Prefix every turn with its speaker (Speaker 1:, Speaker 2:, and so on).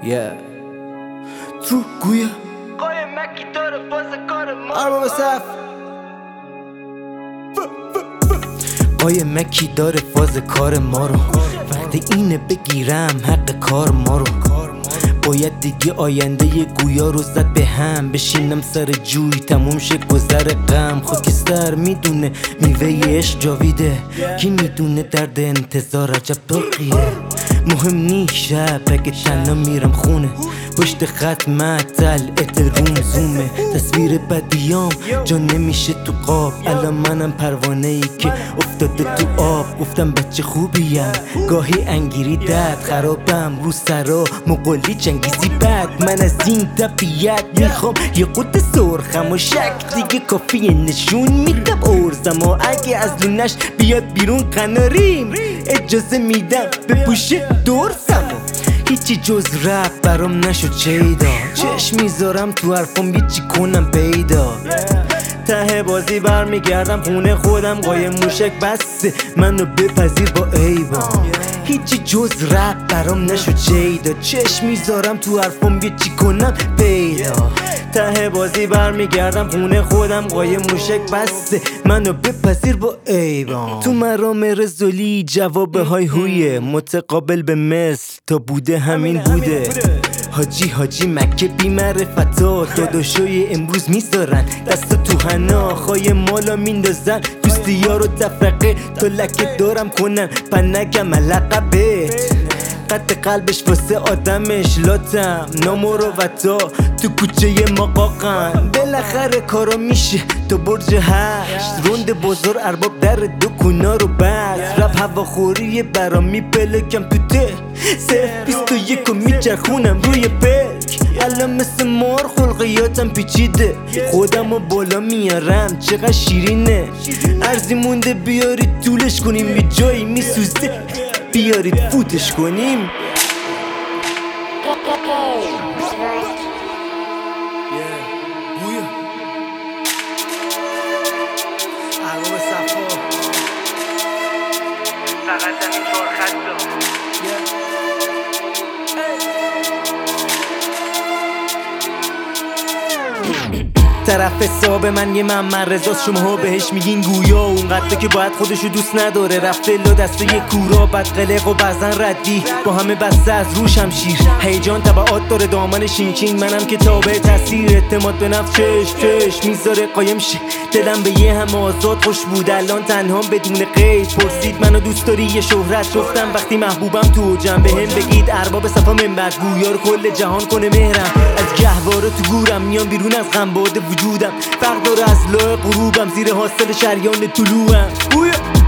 Speaker 1: تو گویا
Speaker 2: قایم مکی داره باز کار ما
Speaker 1: ارباب صف مکی داره فاز کار ما رو وقتی اینه بگیرم حق کار ما رو باید دیگه آینده گویا رو زد به هم بشینم سر جوی تموم شه گذر غم خاکستر میدونه میوه عشق جاویده کی میدونه درد انتظار عجب داغیه مهم نی شب اگه تنها میرم خونه پشت خط معطل روم زومه تصویر بدیام جا نمیشه تو قاب الان منم پروانه ای که افتاده تو آب گفتم بچه خوبیم گاهی انگیری درد خرابم رو سرا مقلی چنگیزی بد من از این طبیعت میخوام یه قد سرخم و شک دیگه کافیه نشون میدم ارزم و اگه از لونش بیاد بیرون قناریم اجازه میدم بپوشه دورسم هیچی جز رپ برام نشد چیدا چشم میذارم تو حرفم هیچی کنم پیدا ته بازی برمیگردم خونه خودم قایم موشک بسته منو بپذیر با ایوان هیچی جز رپ برام نشد چیدا چشم میذارم تو حرفم چی کنم پیدا ته بازی برمیگردم خونه خودم قایم موشک بسته منو بپذیر با ایوان تو مرام رزولی جواب های هویه متقابل به مثل تا بوده همین بوده حاجی مکه بی معرفتا داداشای امروز میذارن دست تو حنا خواهی مالا میندازن دوستی ها رو تفرقه تا لکه دارم کنن پنگم لقبت قد قلبش واسه آدمش لاتم نامروتا تو کوچه ما قاقن بالاخره کارا میشه تو برج 8 روند بازار ارباب در دکونا رو بست رپ هواخوری برام میپلکم تو ته 21 میچرخونم روی پلک الان مثل مار خلقیاتم پیچیده خودم رو بالا میارم چقدر شیرینه ارزی مونده بیارید طولش کنیم یه جایی میسوزده بیارید فوتش کنیم ارباب صفا
Speaker 2: فقط همین 4 خط
Speaker 1: طرف حساب من یه محمد رضاست شماها بهش میگین گویا اونقدر که باید خودشو دوست نداره رفته لا دسته یه کورا بدقلق و بعضن ردی با همه بسته از روش هم شیر هیجان تبعات داره دامن شینچین منم که تابع تاثیر اعتماد به نفس چش میذاره قایم شه دلم به یه هم آزاد خوش بود الان تنها بدون قید پرسید منو دوست داری یه شهرت گفتم وقتی محبوبم تو اوجم بهم بگید ارباب صفا منبر گویا رو کل جهان کنه مهرم از گهواره تو گورم میام بیرون از غم باد وجودم فرق داره از لای غروبم زیر حاصل شریان طلوعم